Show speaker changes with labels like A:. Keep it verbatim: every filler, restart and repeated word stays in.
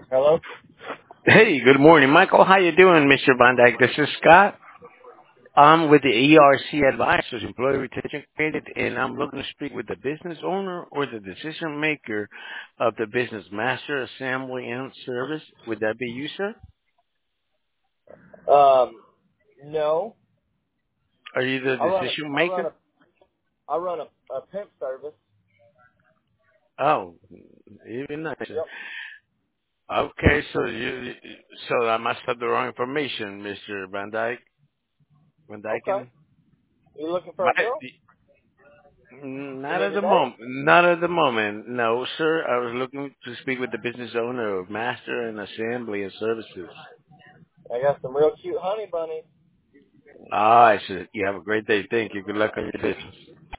A: Hello?
B: Hey, good morning, Michael. How you doing, Mister Van Dyke? This is Scott. I'm with the E R C Advisors, Employee Retention Credit, and I'm looking to speak with the business owner or the decision maker of the business master assembly and service. Would that be you, sir?
A: Um, no.
B: Are you the
A: I run a,
B: decision
A: I run
B: maker?
A: a, I run a, a pimp service.
B: Oh, even nicer.
A: Yep.
B: Okay, so you, so I must have the wrong information, Mister Van Dyke. Van
A: Okay.
B: Dyken.
A: You looking for
B: My,
A: a girl? You
B: Not
A: need
B: at
A: a
B: the
A: date?
B: moment. Not at the moment. No, sir. I was looking to speak with the business owner of Master and Assembly and Services.
A: I got some real cute honey bunnies.
B: Ah, I said, you have a great day. Thank you. Good luck on your business.